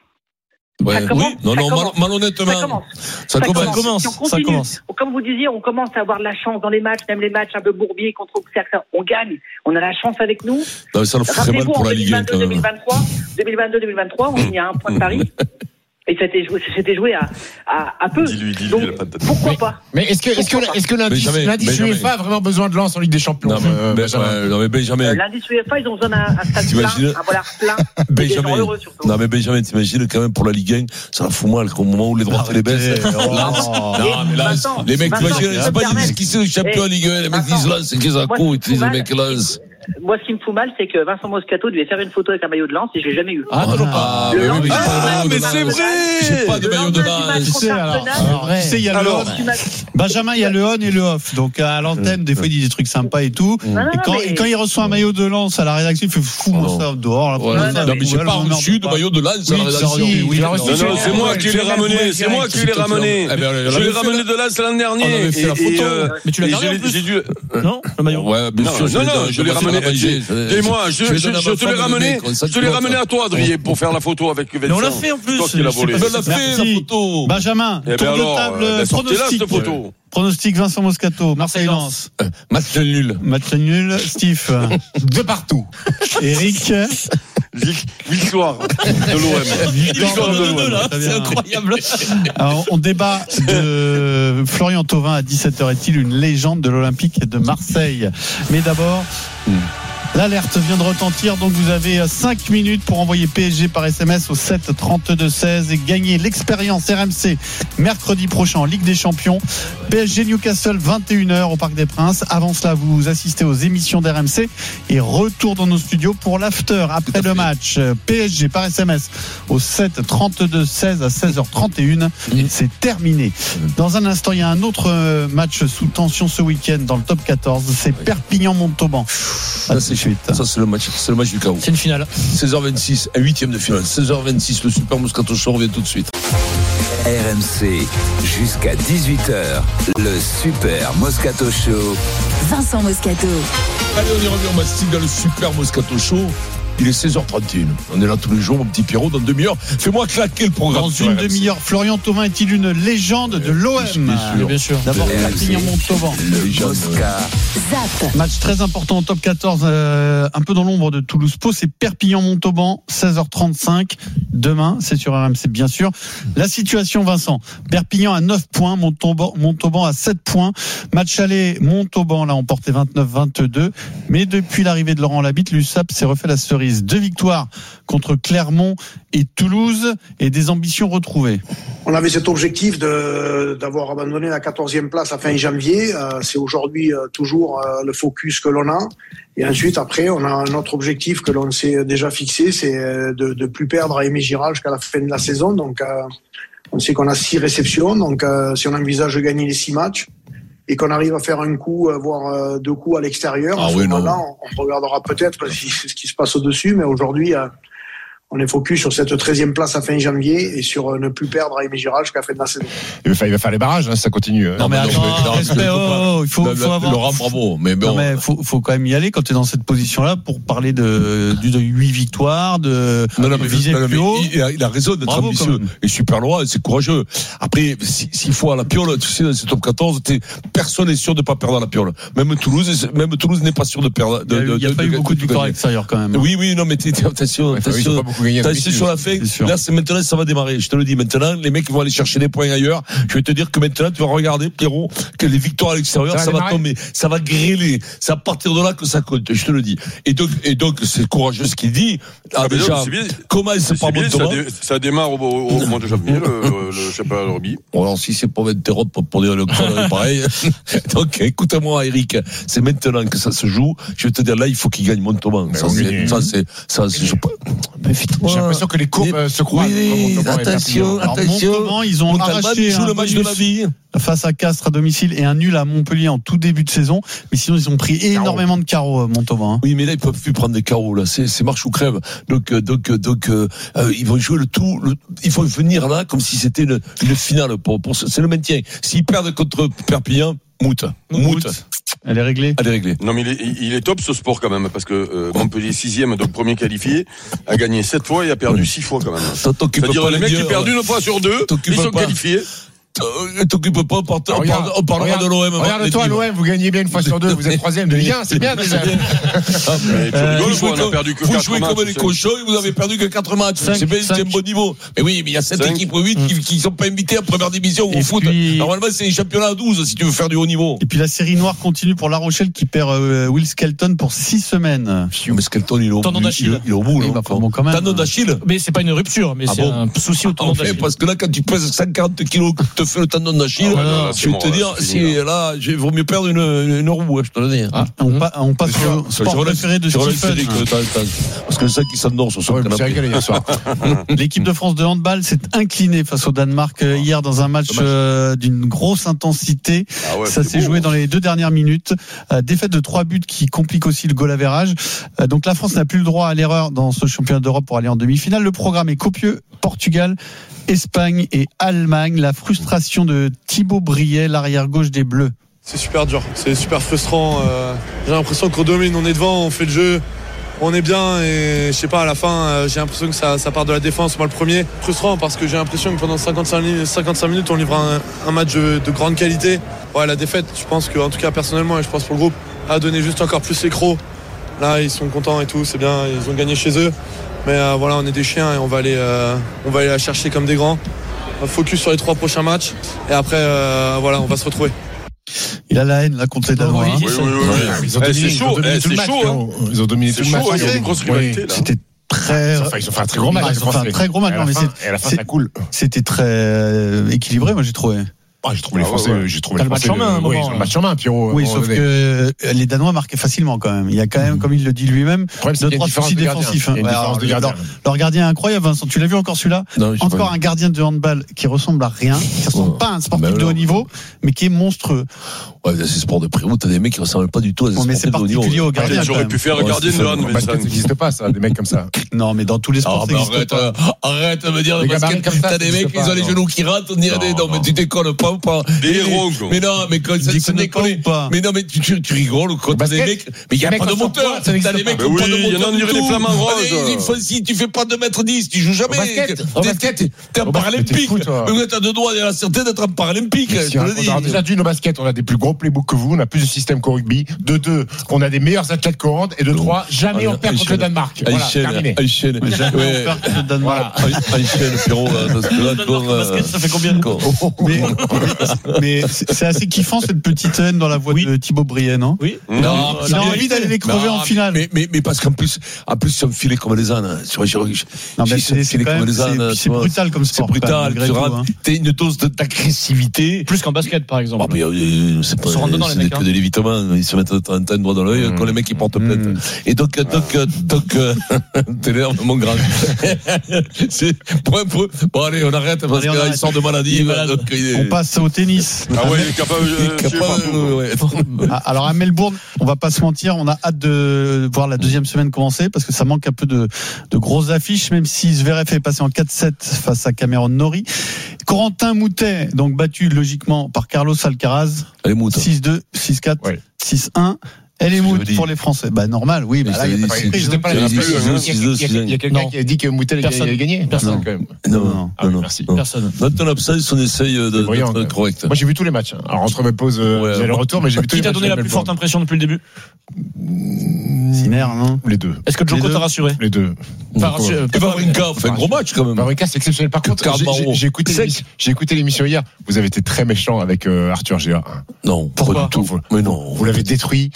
malhonnêtement. Ça commence. Comme vous disiez, on commence à avoir de la chance dans les matchs, même les matchs un peu bourbiers contre Auxerre. On gagne, on a la chance avec nous. Non, ça nous ferait mal pour la Ligue 1 quand même. 2022-2023, on finit à 1 point de Paris. Et c'était joué à peu. Donc, pourquoi pas? Mais est-ce que l'indice UEFA a vraiment besoin de Lens en Ligue des Champions? Non, mais Benjamin. L'indice UEFA, ils ont besoin d'un stade plein, un volard plein. Benjamin. Heureux, surtout. Non, mais Benjamin, t'imagines quand même pour la Ligue 1, ça va fout mal au moment où les droits les baissent. Non, mais là, les mecs, t'imagines, c'est pas qu'ils c'est le champion de Ligue 1, les mecs disent là, c'est qu'ils ont coup, ils disent les mecs là. Moi, ce qui me fout mal, c'est que Vincent Moscato devait faire une photo avec un maillot de Lens et je l'ai jamais eu. Toujours pas. Mais c'est vrai. J'ai pas de maillot de Lens. Tu sais, il y a le on. Benjamin, il y a le on et le off. Donc, à l'antenne, des fois, il dit des trucs sympas et tout. Et quand il reçoit un maillot de Lens à la rédaction, il fait fou-moi ça dehors. Non, mais j'ai pas reçu de maillot de Lens à la rédaction. Non, c'est moi qui l'ai ramené. C'est moi qui l'ai ramené. Je l'ai ramené de Lens l'an dernier. On avait fait la photo. Mais tu l'as gardé en plus. Non, le maillot. Ouais, bien sûr. Non, je l'ai ramené. Dis-moi, je te l'ai ramené à toi, Adrien, pour faire la photo avec Vincent. Mais on l'a fait en plus. On l'a fait, la photo. Benjamin, tour de table, pronostic. Pronostic Vincent Moscato, Marseille-Lens. Match nul. Match nul, Steve. De partout. Eric. Victoire de l'OM. Victoire de l'OM. C'est incroyable. Alors, on débat de Florian Thauvin à 17h. Est-il une légende de l'Olympique de Marseille? Mais d'abord, l'alerte vient de retentir, donc vous avez 5 minutes pour envoyer PSG par SMS au 7 32 16 et gagner l'expérience RMC mercredi prochain en Ligue des Champions. PSG Newcastle 21h au Parc des Princes. Avant cela, vous assistez aux émissions d'RMC et retour dans nos studios pour l'after après le match. PSG par SMS au 7 32 16 à 16h31. C'est terminé. Dans un instant, il y a un autre match sous tension ce week-end dans le top 14. C'est Perpignan-Montauban. Ça, c'est le match du chaos. C'est une finale. 16h26, un huitième de finale. 16h26, le Super Moscato Show revient tout de suite. RMC, jusqu'à 18h, le Super Moscato Show. Vincent Moscato. Allez, on y revient au mastic dans le Super Moscato Show. Il est 16h31. On est là tous les jours, mon petit Pierrot, dans une demi-heure. Fais-moi claquer le programme. Dans une demi-heure, Florian Thauvin est-il une légende de l'OM? Bien sûr. D'abord, Perpignan-Montauban. Match très important au top 14, un peu dans l'ombre de Toulouse-Pau. C'est Perpignan-Montauban, 16h35. Demain, c'est sur RMC, bien sûr. La situation, Vincent. Perpignan à 9 points, Montauban à 7 points. Match aller, Montauban, là, on portait 29-22. Mais depuis l'arrivée de Laurent Labitte, l'USAP s'est refait la cerise. 2 victoires contre Clermont et Toulouse et des ambitions retrouvées. On avait cet objectif d'avoir abandonné la 14e place à fin janvier. C'est aujourd'hui toujours le focus que l'on a. Et ensuite, après, on a un autre objectif que l'on s'est déjà fixé, c'est de plus perdre à Aimé Giral jusqu'à la fin de la saison. Donc, on sait qu'on a 6 réceptions. Donc, si on envisage de gagner les 6 matchs, et qu'on arrive à faire un coup, voire 2 coups à l'extérieur, à ce moment-là, on regardera peut-être ce qui se passe au-dessus, mais aujourd'hui, on est focus sur cette 13e place à fin janvier et sur ne plus perdre à Aimé Giral jusqu'à la fin de la saison. Il va faire les barrages, ça continue. Non mais attends, il faut avoir... Laurent, bravo. Mais bon. Non mais faut quand même y aller quand tu es dans cette position-là pour parler de 8 victoires, de viser plus haut. Il a raison d'être ambitieux et super loin, c'est courageux. Après, s'il faut à la piole, tu sais, dans ce top 14, personne n'est sûr de pas perdre à la piole. Même Toulouse n'est pas sûr de perdre. Il n'y a pas eu beaucoup de victoires à l'extérieur quand même. Oui, non, mais attention. C'est sur la fin. Là, c'est maintenant, ça va démarrer. Je te le dis maintenant, les mecs vont aller chercher des points ailleurs. Je vais te dire que maintenant, tu vas regarder, Pierrot, que les victoires à l'extérieur, ça va tomber, ça va grêler. C'est à partir de là que ça compte. Je te le dis. Et donc, c'est courageux ce qu'il dit. Déjà, comment c'est pas Montauban? Ça démarre au mois de janvier, le championnat de rugby. Alors, si c'est pour 20 euros pour dire le connerie pareil. Donc, écoute-moi, Eric. C'est maintenant que ça se joue. Je vais te dire, là, il faut qu'il gagne Montauban. J'ai l'impression que les courbes se croisent. Oui, attention. Montauban, ils ont arraché le match de la vie face à Castres à domicile et un nul à Montpellier en tout début de saison. Mais sinon, ils ont pris énormément de carreaux, Montauban. Oui, mais là, ils peuvent plus prendre des carreaux. Là, c'est marche ou crève. Donc, ils vont jouer le tout. Il faut venir là comme si c'était une finale. C'est le maintien. S'ils perdent contre Perpignan, mout. Elle est réglée. Non, mais il est top ce sport quand même, parce que Montpellier 6e, donc premier qualifié, a gagné 7 fois et a perdu 6 fois quand même. C'est-à-dire les mecs qui perdent une fois sur 2, ils sont qualifiés. T'occupes pas, on parlera de l'OM. Regarde-toi, l'OM, vous gagnez bien une fois sur 2, vous êtes 3e de Ligue 1, c'est bien déjà. Mais tu rigoles, on a perdu que 4 matchs. Vous jouez comme les cochons et vous avez perdu que 4 matchs. C'est bien, c'est un bon niveau. Mais oui, mais il y a 7 équipes ou 8 qui sont pas invitées en première division au foot. Normalement, c'est un championnat à 12 si tu veux faire du haut niveau. Et puis la série noire continue pour La Rochelle qui perd Will Skelton pour 6 semaines. Mais Skelton, il est au bout. Il quand même. Tendon d'Achille. Mais c'est pas une rupture, mais c'est un souci au tendon d'Achille. Parce que là, quand tu pèses 140 kilos, te fait le tendon d'Achille, je vais te dire, là, il vaut mieux perdre une roue, je te le dis. On passe au sport préféré de Stephen. Parce que c'est ça qui s'endort sur son canapé. Hier soir. L'équipe de France de handball s'est inclinée face au Danemark hier dans un match d'une grosse intensité. Ça s'est joué dans les 2 dernières minutes. Défaite de 3 buts qui complique aussi le goal average. Donc la France n'a plus le droit à l'erreur dans ce championnat d'Europe pour aller en demi-finale. Le programme est copieux. Portugal, Espagne et Allemagne. La frustration de Thibaut Briet, l'arrière gauche des Bleus. C'est super dur, c'est super frustrant. J'ai l'impression qu'on domine, on est devant, on fait le jeu, on est bien et je sais pas, à la fin, j'ai l'impression que ça part de la défense, moi le premier. Frustrant parce que j'ai l'impression que pendant 55 minutes, on livre un match de grande qualité. Ouais, la défaite, je pense que, en tout cas personnellement, et je pense pour le groupe, a donné juste encore plus les crocs. Là, ils sont contents et tout, c'est bien, ils ont gagné chez eux. Mais voilà, on est des chiens et on va aller la chercher comme des grands. Focus sur les 3 prochains matchs et après, voilà, on va se retrouver. Il a la haine là contre les Danois. C'est chaud. Ils ont dominé tout le match. Il y a une grosse rivalité là. C'était très. Ils ont fait un très gros match. Et à la fin, ça coule. C'était très équilibré, moi j'ai trouvé. J'ai trouvé les Français. Le match en main, le match en main, Pierrot. Oui, sauf que les Danois marquaient facilement quand même. Il y a quand même, comme il le dit lui-même, 2-3 soucis défensifs. Leur gardien est incroyable, Vincent. Tu l'as vu encore celui-là? Encore un gardien de handball qui ressemble à rien, qui ressemble pas à un sportif de haut niveau, mais qui est monstrueux. Ouais, c'est sport de prix. T'as des mecs qui ressemblent pas du tout à des sportifs de haut niveau. Au gardien. J'aurais pu faire gardien de hand, mais ça n'existe pas, ça, des mecs comme ça. Non, mais dans tous les sports, ça n'existe pas. Arrête de me dire, parce que t'as des mecs, ils ont les genoux qui ratent, on dirait des. Non, mais tu décolles pas ou pas? Des héros, mais non, mais quand ça décolle pas. Mais non, mais tu rigoles ou quoi? T'as des mecs, mais il y a pas de moteur. T'as des mecs qui ont pas de moteur. Il y en a des flamants roses. Si tu fais pas 2m10, tu joues jamais. T'es un paralympique. Mais t'as 2 doigts et la certaine d'être un paralympique. On a déjà dit nos baskets, on a des plus gros playbooks que vous, on a plus de système qu'au rugby. De 2, on a des meilleurs athlètes qu'au hand. Et de 3, jamais on perd contre le Danemark. Voilà, terminé. Jamais on perd contre le Danemark. Pierrot, ça fait combien de temps? Mais c'est assez kiffant cette petite haine dans la voix de Thibaut Briet, non? Oui. Non, il a envie d'aller les crever en finale. Mais parce qu'en plus, ils sont filés comme les ânes. Non, mais c'est brutal comme sport. C'est brutal. T'as une dose d'agressivité. Plus qu'en basket, par exemple. C'est pas que de l'évitement. Ils se mettent un doigt dans l'œil quand les mecs ils portent plainte. Et donc, t'énerves, mon grand. Bon, allez, on arrête parce qu'il sort de maladie. On passe au tennis. Ah ouais, il est capable. Alors à Melbourne, on va pas se mentir, on a hâte de voir la 2e semaine commencer parce que ça manque un peu de grosses affiches, même si Zverev est passé en 4-7 face à Cameron Norrie. Corentin Moutet, donc battu logiquement par Carlos Alcaraz. 6-2, 6-4, 6-1. Elle est moute pour les Français. Bah normal, oui. Bah là, il y a quelqu'un qui a dit que Moutet allait gagner. Personne quand même. Non. Merci. Personne. Dans ton absence, on essaye d'être correct. Moi, j'ai vu tous les matchs. Alors entre mes pauses, j'ai le retour, mais j'ai vu tous les matchs. Qui t'a donné la plus forte impression depuis le début? Sinner, non? Les 2. Est-ce que Djoko t'a rassuré? Les 2. Wawrinka fait un gros match quand même. Wawrinka, c'est exceptionnel. Par contre, j'ai écouté l'émission hier. Vous avez été très méchant avec Arthur Géa. Non. Pourquoi? Mais non. Vous l'avez détruit.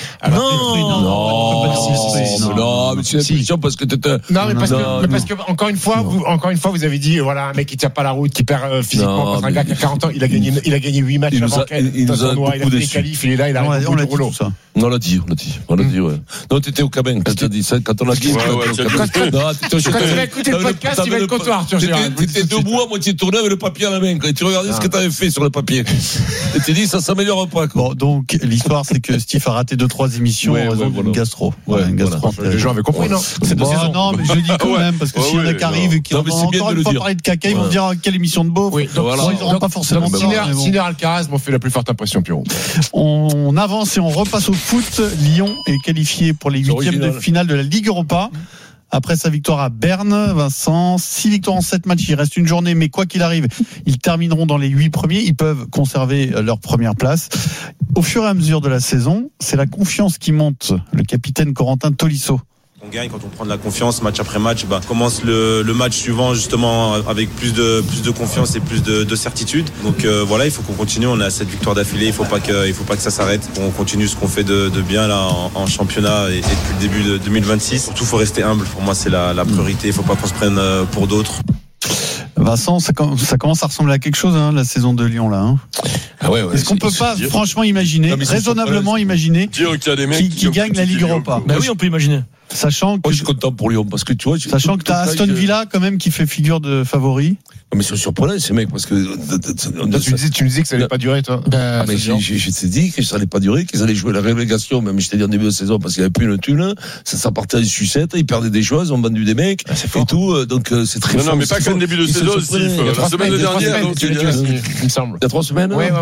Non, mais c'est l'impression parce que t'étais. Non, mais parce que encore une fois, vous avez dit, voilà, un mec qui tient pas la route, qui perd physiquement contre un gars qui a 40 ans, il a gagné 8 matchs avant il nous a beaucoup fait des qualifs, il est là, il a un on l'a dit tout ça. On l'a dit, ouais. Non, t'étais au cabin quand t'as dit ça, quand on l'a dit. Quand tu vas écouter le podcast, il va être content, Arthur Gérard. T'étais debout à moitié tourné avec le papier à la main, et tu regardais ce que t'avais fait sur le papier. Et tu dis, ça s'améliore pas, quoi. Bon, donc, l'histoire, c'est que Steve a raté 2-3 émissions en raison d'une gastro. Les gens avaient compris, non? Non, mais je le dis quand même, parce que s'il y en a qui arrivent et qui vont encore une fois parler de caca, ils vont dire quelle émission de beauf. Ils n'auront pas forcément Sinner Alcaraz m'ont fait la plus forte impression, Pierrot. On avance et on repasse au foot. Lyon est qualifié pour les 8e de finale de la Ligue Europa. Après sa victoire à Berne, Vincent, 6 victoires en 7 matchs, il reste une journée, mais quoi qu'il arrive, ils termineront dans les 8 premiers, ils peuvent conserver leur première place. Au fur et à mesure de la saison, c'est la confiance qui monte, le capitaine Corentin Tolisso. On gagne quand on prend de la confiance match après match. Commence le match suivant justement avec plus de confiance et plus de certitude. Donc voilà, il faut qu'on continue. On a 7 victoires d'affilée. Il faut pas que ça s'arrête. On continue ce qu'on fait de bien là en championnat et depuis le début de 2026. Surtout, il faut rester humble. Pour moi, c'est la priorité. Il faut pas qu'on se prenne pour d'autres. Vincent, ça commence à ressembler à quelque chose, la saison de Lyon, là. Ah ouais, Est-ce qu'on peut pas franchement imaginer, raisonnablement imaginer, qui gagne la Ligue Europa? Oui, on peut imaginer. Sachant que moi, je suis content pour Lyon parce que tu vois, sachant que t'as Aston Villa quand même qui fait figure de favori. Mais c'est surprenant ces mecs parce que tu me disais que ça allait pas durer, toi. Mais je t'ai dit que ça allait pas durer, qu'ils allaient jouer la relégation, même je t'ai dit en début de saison parce qu'il y avait plus une thune, ça partait en sucette, ils perdaient des choses, ils ont vendu des mecs et tout, donc c'est très fort. Non, mais pas qu'en début de saison, la semaine dernière, il me semble. Il y a 3 semaines. Ouais.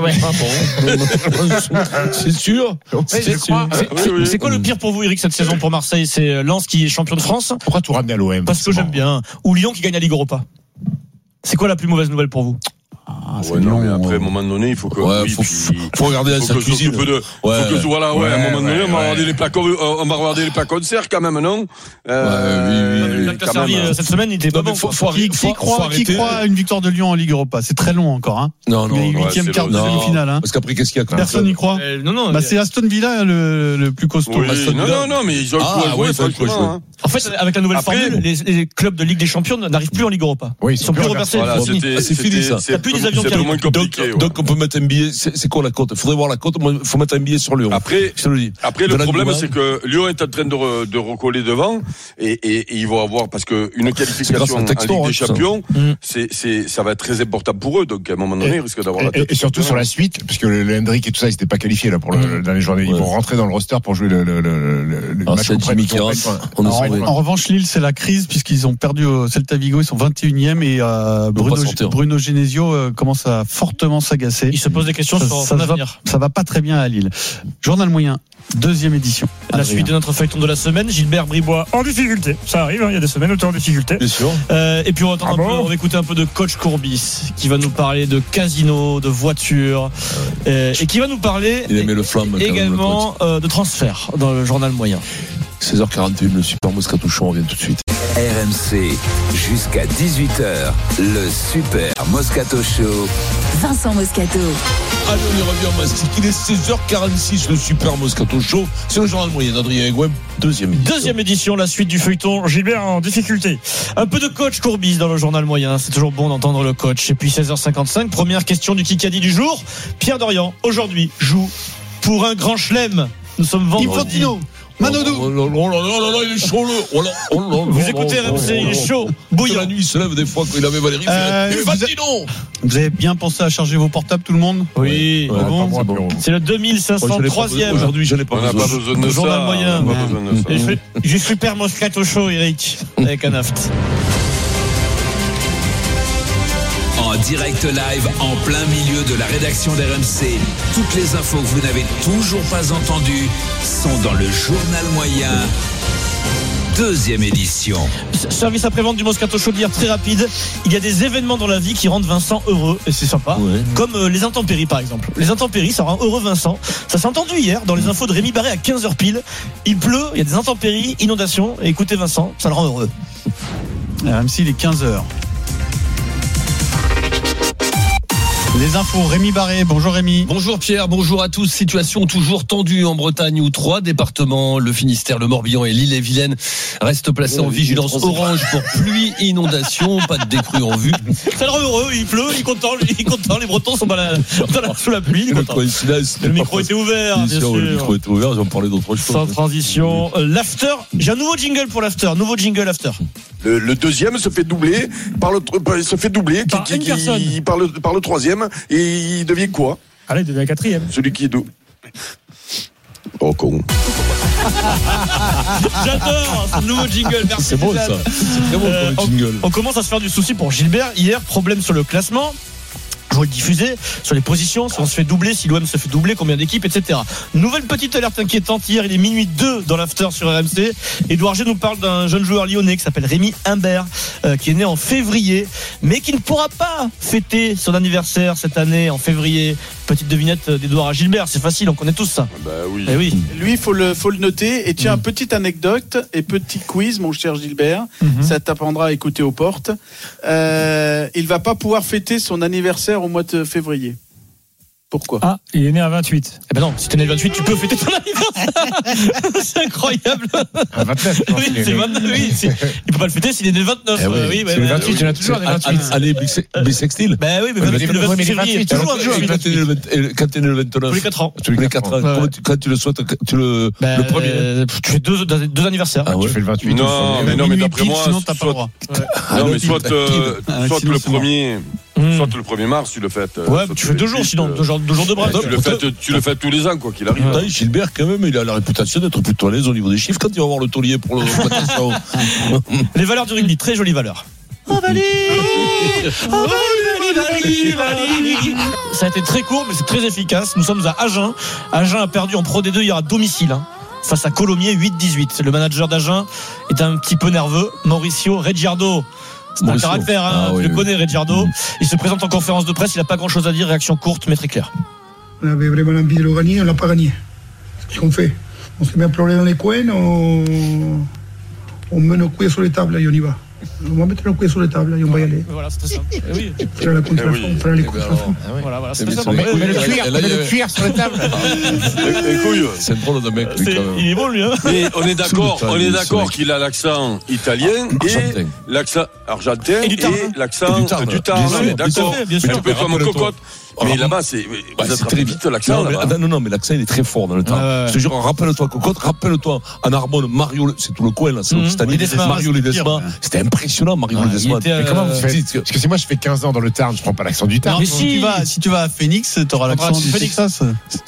C'est sûr. C'est quoi le pire pour vous, Eric, cette saison pour Marseille? C'est Lens qui est champion de France. Pourquoi tout ramener à l'OM? Parce que j'aime bien. Ou Lyon qui gagne la Ligue Europa. C'est quoi la plus mauvaise nouvelle pour vous? Non, mais après, à un moment donné, il faut que. faut regarder sa cuisine. À un moment donné, on va regarder les plats concerts quand même, non? Oui. Cette semaine, il était pas bon. Qui croit à une victoire de Lyon en Ligue Europa? C'est très long encore, hein. Non. Il y a 8e quart de demi-finale, hein. Parce qu'après, qu'est-ce qu'il y a? Personne n'y croit. Non. C'est Aston Villa le plus costaud. Non, mais ils ont le coup à jouer. En fait, avec la nouvelle formule, les clubs de Ligue des Champions n'arrivent plus en Ligue Europa. Oui, ils sont plus reversés. C'est fini, ça. T'as plus des avions qui arrivent. Donc, on peut mettre un billet. C'est quoi la cote? Il faudrait voir la cote. Il faut mettre un billet sur Lyon. Après, le problème, c'est que Lyon est en train de recoller devant et ils vont avoir, parce que une qualification en Ligue des Champions, ça va être très important pour eux. Donc, à un moment donné, ils risquent d'avoir la tête. Et surtout sur la suite, parce que le Hendrick et tout ça, ils n'étaient pas qualifiés là pour la dernière journée. Ils vont rentrer dans le roster pour jouer le match en revanche, Lille, c'est la crise puisqu'ils ont perdu au Celta Vigo. Ils sont 21e et Bruno Genesio commence à fortement s'agacer. Il se pose des questions sur son avenir. Ça va pas très bien à Lille. Journal moyen, 2e édition. La suite de notre feuilleton de la semaine, Gilbert Bribois en difficulté. Ça arrive, il y a des semaines autant en difficulté. Bien sûr. Et puis on va écouter un peu de coach Courbis qui va nous parler de casino, de voitures et qui va nous parler également de transfert dans le journal moyen. 16h41, le Super Moscato Show, on revient tout de suite. RMC, jusqu'à 18h, le Super Moscato Show. Vincent Moscato. Allez, on y revient en mastic. Il est 16h46, le Super Moscato Show. C'est le journal moyen d'Adrien Aigouin, deuxième édition, la suite du feuilleton. Gilbert en difficulté. Un peu de coach Courbis dans le journal moyen. C'est toujours bon d'entendre le coach. Et puis 16h55, première question du Kikadi du jour. Pierre Dorian, aujourd'hui, joue pour un grand chelem. Nous sommes vendredi. Infantino. Manodou. Oh là, il est chaud Vous écoutez RMC, il est chaud, bouillant. La nuit, il se lève des fois quand il avait Valérie. Vous avez bien pensé à charger vos portables, tout le monde? Oui. Bon. C'est le 2503e. Aujourd'hui, je n'ai pas besoin de ça. Journal moyen. Je suis Super Moscato Show, Eric, avec un aft. En direct live, en plein milieu de la rédaction d'RMC. Toutes les infos que vous n'avez toujours pas entendues sont dans le journal moyen. 2e édition. Service après-vente du Moscato Show d'hier, très rapide. Il y a des événements dans la vie qui rendent Vincent heureux, et c'est sympa. Comme les intempéries, par exemple. Les intempéries, ça rend heureux Vincent. Ça s'est entendu hier dans les infos de Rémi Barré à 15h pile. Il pleut, il y a des intempéries, inondations. Et écoutez Vincent, ça le rend heureux. RMC, il est 15h. Les infos, Rémi Barré. Bonjour Rémi. Bonjour Pierre, bonjour à tous. Situation toujours tendue en Bretagne où 3 départements, le Finistère, le Morbihan et l'Ille-et-Vilaine, restent placés en vigilance orange pour pluie, inondation, pas de décrue en vue. Ça le rend heureux, il pleut, il est content, les Bretons sont sous la pluie. Le micro était ouvert, bien sûr. Le micro était ouvert, ils ont parlé d'autres choses. Sans transition. L'after, j'ai un nouveau jingle pour l'after, after. Le deuxième se fait doubler par le troisième et il devient quoi? Allez, il devient 4e. Celui qui est doux. Oh con. J'adore ce nouveau jingle. Merci. C'est beau ça. C'est très bon comme jingle. On commence à se faire du souci pour Gilbert. Hier, problème sur le classement. Je vais le diffuser sur les positions, si on se fait doubler, si l'OM se fait doubler, combien d'équipes, etc. Nouvelle petite alerte inquiétante hier, il est minuit 2 dans l'after sur RMC. Édouard G nous parle d'un jeune joueur lyonnais qui s'appelle Rémi Humbert, qui est né en février, mais qui ne pourra pas fêter son anniversaire cette année en février. Petite devinette d'Édouard à Gilbert, c'est facile, on connaît tous ça. Bah oui. Eh oui. Lui, il faut le noter. Et tiens, petite anecdote et petit quiz, mon cher Gilbert. Ça t'apprendra à écouter aux portes. Il va pas pouvoir fêter son anniversaire au mois de février. Pourquoi? Ah, il est né à 28. Eh ben non, si t'es né le 28, tu peux fêter ton anniversaire. C'est incroyable. À 29. Oui, c'est 29, oui. Il peut pas le fêter s'il est né le 29. Oui, c'est le 28, il y en a toujours des 28. Allez, bisextile. Ben oui, mais le 28 février, toujours un jour. Quand t'es né le 29. Tous les 4 ans. Tous les 4 ans. Quand tu le souhaites, le premier. Tu fais deux anniversaires. Tu fais le 28. Non, mais d'après moi. Sinon, t'as pas le droit. Non, mais soit le premier. Soit le 1er mars, tu le fêtes. Ouais, tu fais 2 jours sinon, 2 jours de break. Tu le fêtes tous les ans, quoi qu'il arrive. Gilbert, quand même, il a la réputation d'être plutôt à l'aise au niveau des chiffres quand il va voir le taulier pour le rotation. Les valeurs du rugby, très jolies valeurs. Ça a été très court, mais c'est très efficace. Nous sommes à Agen. Agen a perdu en Pro D2 hier à domicile. Face à Colomiers, 8-18. Le manager d'Agen est un petit peu nerveux. Mauricio Reggiardo. C'est un caractère, tu le connais, Reggiardo. Il se présente en conférence de presse, il n'a pas grand chose à dire, réaction courte mais très claire. On avait vraiment envie de le gagner, on ne l'a pas gagné. C'est ce qu'on fait. On se met un problème dans les coins, on met nos couilles sur les tables et on y va. On va mettre nos couilles sur les tables et on va y aller. Voilà, c'est ça. Oui. On fera la contre-fond, on fera les contre-fond. Voilà, c'est ça. On met le cuir sur les tables. C'est un drôle de mec, lui, quand même. Il est bon, lui, hein. Mais on est d'accord qu'il a l'accent italien et l'accent argentin et l'accent du Tarn. D'accord. Un peu comme Cocotte. Mais là-bas, vous attrapez vite l'accent. Non, mais l'accent, il est très fort dans le temps. Je te jure, rappelle-toi Cocotte, rappelle-toi en Narbonne, Mario, c'est tout le coin, là, c'est Mario Ledesma. C'était impressionnant, Mario Ledesma. Mais comment vous faites? Parce que moi, je fais 15 ans dans le Tarn, je prends pas l'accent du Tarn. Mais si tu vas à Phoenix, t'auras l'accent du Texas.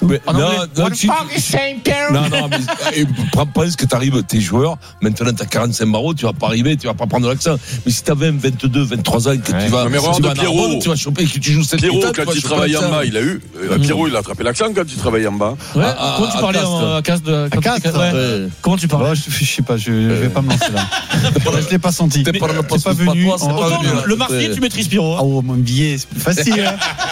Non, mais prends pas ce que t'arrives, t'es joueur, maintenant t'as 45 barreaux, tu vas pas arriver, tu vas pas prendre l'accent. Mais si t'as 20, 22, 23 ans, que tu vas à Narbonne, tu vas choper, que tu joues cette Pierrot, quand il travaille en bas, il a eu. Pierrot, il a attrapé l'accent quand il travaillait en bas. Comment tu parlais à Castres? Comment tu parlais? Je sais pas, je vais pas me lancer là. Je l'ai pas senti. T'es pas venu. Le Marseillais, tu maîtrises Pierrot. Oh, mon billet, c'est plus facile.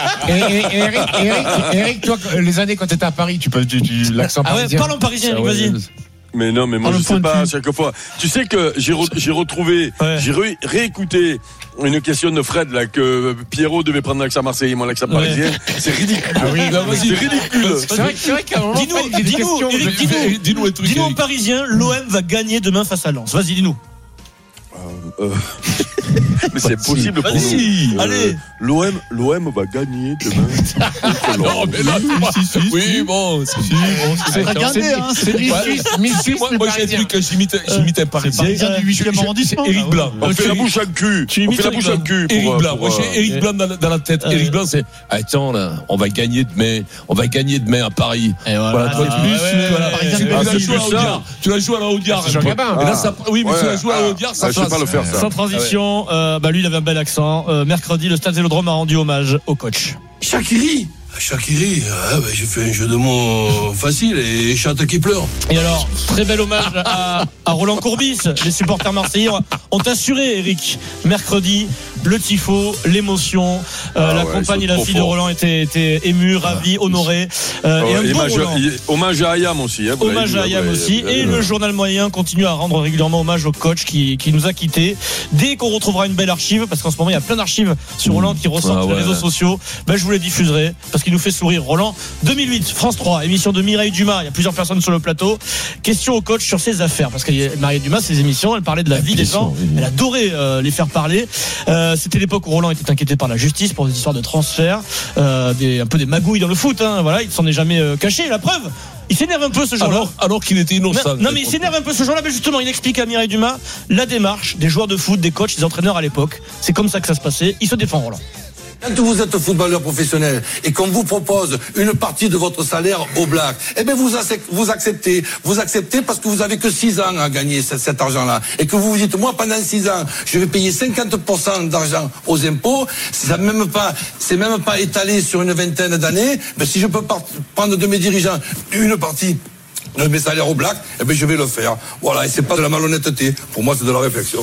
Eric, toi, les années quand t'étais à Paris, tu peux l'accent parisien. Parle en parisien, Eric, vas-y. Mais non, mais moi je sais pas à chaque fois. Tu sais que j'ai retrouvé, j'ai réécouté une question de Fred là que Pierrot devait prendre l'accent marseillais, moi l'accent parisien. C'est ridicule. Ah oui, c'est ridicule. C'est vrai qu'à un moment, dis-nous en parisien, l'OM va gagner demain face à Lens. Vas-y, dis-nous. Mais c'est possible pour nous. Allez. L'OM va gagner demain. Non, mais là, oui, bon, c'est regardé, hein. C'est moi, j'ai dit que j'imite un Parisien. Du 8e arrondissement. Eric Blanc. On fait la bouche à cul. On fait la bouche à cul. Eric Blanc. Moi, j'ai Eric Blanc dans la tête. Eric Blanc, c'est, attends, là, on va gagner demain à Paris. Voilà, toi, tu l'as joué à la Audiard. Oui, mais tu l'as joué à la Audiard, ça je sais pas le faire. Sans transition, lui il avait un bel accent. Mercredi, le Stade Vélodrome a rendu hommage au coach. Shaqiri, j'ai fait un jeu de mots facile et chatte qui pleure. Et alors, très bel hommage à Roland Courbis. Les supporters marseillais ont assuré, Eric, mercredi, le tifo, l'émotion. La compagne et la fille de Roland étaient émues, ravies, honorées. Hommage à Ayam aussi. Hommage à Ayam aussi. Et le journal moyen continue à rendre régulièrement hommage au coach qui nous a quittés. Dès qu'on retrouvera une belle archive, parce qu'en ce moment il y a plein d'archives sur Roland qui ressortent sur les réseaux sociaux, je vous les diffuserai parce qu'il nous fait sourire. Roland, 2008, France 3, émission de Mireille Dumas. Il y a plusieurs personnes sur le plateau. Question au coach sur ses affaires, parce que Mireille Dumas, ses émissions, elle parlait de la vie des gens. Elle adorait les faire parler. C'était l'époque où Roland était inquiété par la justice pour des histoires de transfert, un peu des magouilles dans le foot. Voilà, il s'en est jamais caché. La preuve, il s'énerve un peu ce jour-là. Alors qu'il était innocent. Non, mais il s'énerve un peu ce jour-là. Mais justement, il explique à Mireille Dumas la démarche des joueurs de foot, des coachs, des entraîneurs à l'époque. C'est comme ça que ça se passait. Il se défend, Roland. Quand vous êtes footballeur professionnel et qu'on vous propose une partie de votre salaire au black, vous acceptez parce que vous avez que 6 ans à gagner cet argent-là. Et que vous vous dites, moi, pendant 6 ans, je vais payer 50% d'argent aux impôts. C'est même pas étalé sur une vingtaine d'années. Mais si je peux prendre de mes dirigeants une partie mes salaires au black, je vais le faire. Voilà, et c'est pas de la malhonnêteté. Pour moi, c'est de la réflexion.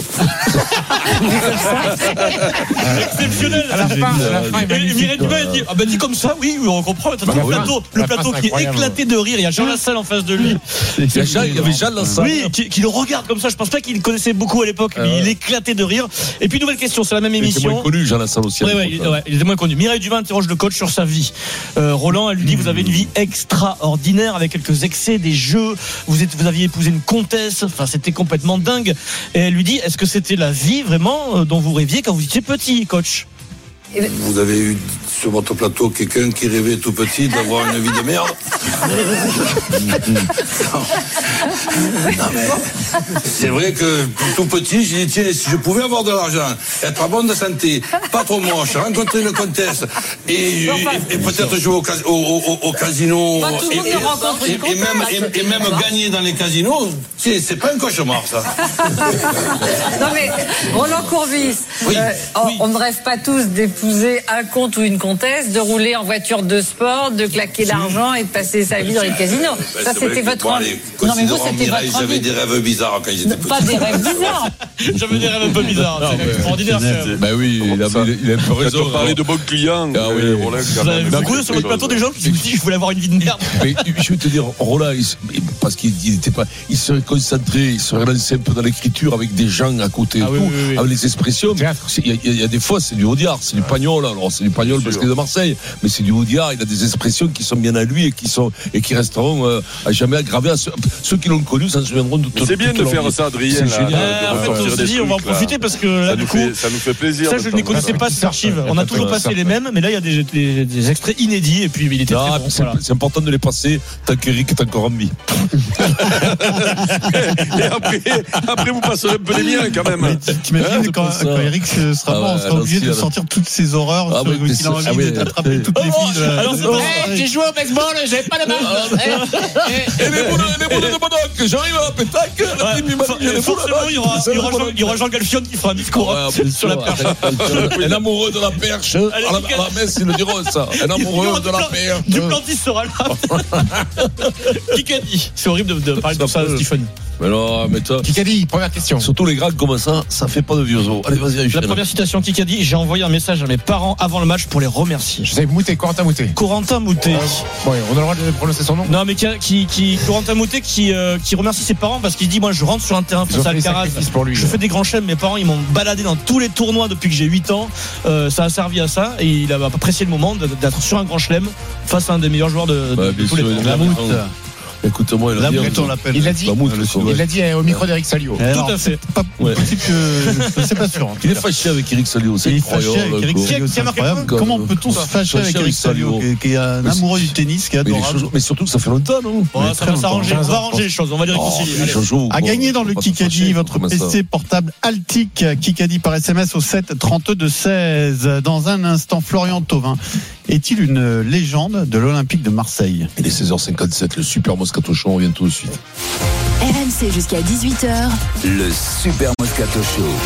Exceptionnel. À la fin, et Mireille Dumas dit, dit comme ça, oui, on comprend. Le plateau qui est éclaté de rire. Il y a Jean Lassalle en face de lui. Il y avait Jean Lassalle. Oui, qui le regarde comme ça. Je pense pas qu'il connaissait beaucoup à l'époque, mais il éclatait de rire. Et puis, nouvelle question, c'est la même émission. Il était moins connu, Jean Lassalle aussi. Il était moins connu. Mireille Dumas interroge le coach sur sa vie. Roland, elle lui dit, vous avez une vie extraordinaire avec quelques excès, des jeux. Vous aviez épousé une comtesse. Enfin, c'était complètement dingue. Et elle lui dit, est-ce que c'était la vie vraiment dont vous rêviez quand vous étiez petit, coach? Vous avez eu sur votre plateau quelqu'un qui rêvait tout petit d'avoir une vie de merde. Non, mais c'est vrai que tout petit, j'ai dit tiens, si je pouvais avoir de l'argent, être en bonne santé, pas trop moche, rencontrer une comtesse et peut-être jouer au casino et même gagner dans les casinos, c'est pas un cauchemar ça. Non mais Roland Courbis, on ne rêve pas tous d'épouser un comte ou une comtesse, de rouler en voiture de sport, de claquer l'argent et de passer sa vie dans les casinos. Ça, c'était votre envie. Non, mais vous, c'était votre envie. J'avais des rêves bizarres quand j'étais petit. Pas des rêves bizarres. J'avais des rêves un peu bizarres. C'est extraordinaire. Ben oui, il a un peu raison. Tu as parlé de bons clients. Ah oui, Roland. Vous avez beaucoup sur votre plateau des gens qui vous disent je voulais avoir une vie de merde. Mais je vais te dire, Roland, parce qu'il n'était pas, il serait concentré, il serait lancé un peu dans l'écriture avec des gens à côté, avec les expressions. Il y a des fois, c'est du Audiard, c'est du Pagnol. Alors c'est du Pagnol parce qu'il est de Marseille, mais c'est du Audiard. Il a des expressions qui sont bien à lui et qui resteront à jamais aggravées. Ceux qui l'ont connu s'en souviendront de tout. C'est bien de faire ça, Adrien. C'est génial. On va en profiter parce que là, du coup, ça nous fait plaisir. Ça, je ne connaissais pas ces archives. On a toujours passé les mêmes, mais là, il y a des extraits inédits et puis il était très bon. C'est important de les passer tant qu'Eric est encore en vie. Et après, vous passerez un peu les miens quand même. T'imagines quand Eric sera mort, on sera obligé de sortir toutes ces horreurs qu'il a envie d'attraper toutes les filles. Alors, j'ai joué au baseball, j'avais pas de balle. Et les boules de Modoc, j'arrive à pétac. Forcément, il y aura Jean Galfion qui fera un discours sur la perche. Un amoureux de la perche. À la messe, ils le diront ça. Un amoureux de la perche. Duplantis sera là. Kikadi. C'est horrible de parler de ça, Stéphane. Mais non, mais toi. Kikadi, première question. Surtout les grands comme ça fait pas de vieux os. Allez, vas-y, la première citation Kikadi, j'ai envoyé un message à mes parents avant le match pour les remercier. Je sais, Corentin Moutet. Corentin Moutet. Ouais, on a le droit de prononcer son nom. Non, mais Corentin Moutet qui remercie ses parents parce qu'il dit moi je rentre sur un terrain face à Alcaraz. Je fais des grands chelems, mes parents ils m'ont baladé dans tous les tournois depuis que j'ai 8 ans. Ça a servi à ça et il a apprécié le moment d'être sur un grand chelem face à un des meilleurs joueurs de tous les temps. Écoute-moi, il l'a dit au micro d'Eric Salio. Tout à fait. C'est pas sûr. Il est fâché avec Eric Salio. C'est incroyable. Comment peut-on se fâcher avec Eric Salio, qui est un amoureux du tennis, qui est adorable. Mais surtout que ça fait longtemps, non? Ça va s'arranger. On va arranger les choses. On va les réconcilier. À gagner dans le Kikadi, votre PC portable Altic Kikadi par SMS au 7 32 16. Dans un instant, Florian Thauvin est-il une légende de l'Olympique de Marseille? Il est 16h57, le Super Moscato Show, on revient tout de suite. RMC jusqu'à 18h. Le Super Moscato Show.